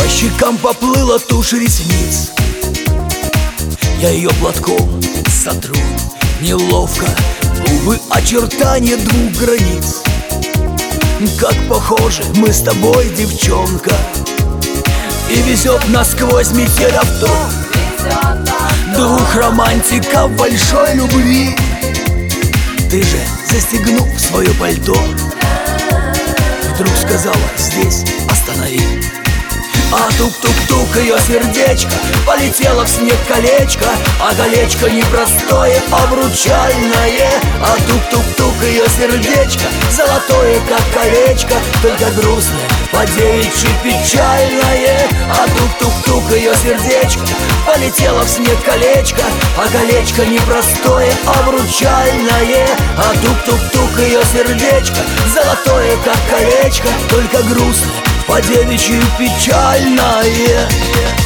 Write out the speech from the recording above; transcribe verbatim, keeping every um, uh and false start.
По щекам поплыла тушь ресниц. Я ее платком сотру неловко, губы очертания двух границ. Как похожи мы с тобой, девчонка, и везет насквозь метель авто. Двух романтиков большой любви. Ты же, застегнув свое пальто, вдруг сказала: здесь останови. А тук-тук-тук ее сердечко полетело в снег колечко, а колечко не простое, а обручальное. А тук-тук-тук ее сердечко золотое, как колечко, только грустное, по-девичьи печальное. А тук-тук-тук ее сердечко полетело в снег колечко, а колечко не простое, а обручальное. А тук-тук-тук ее сердечко золотое, как колечко, только грустное, по-девичьи печальное.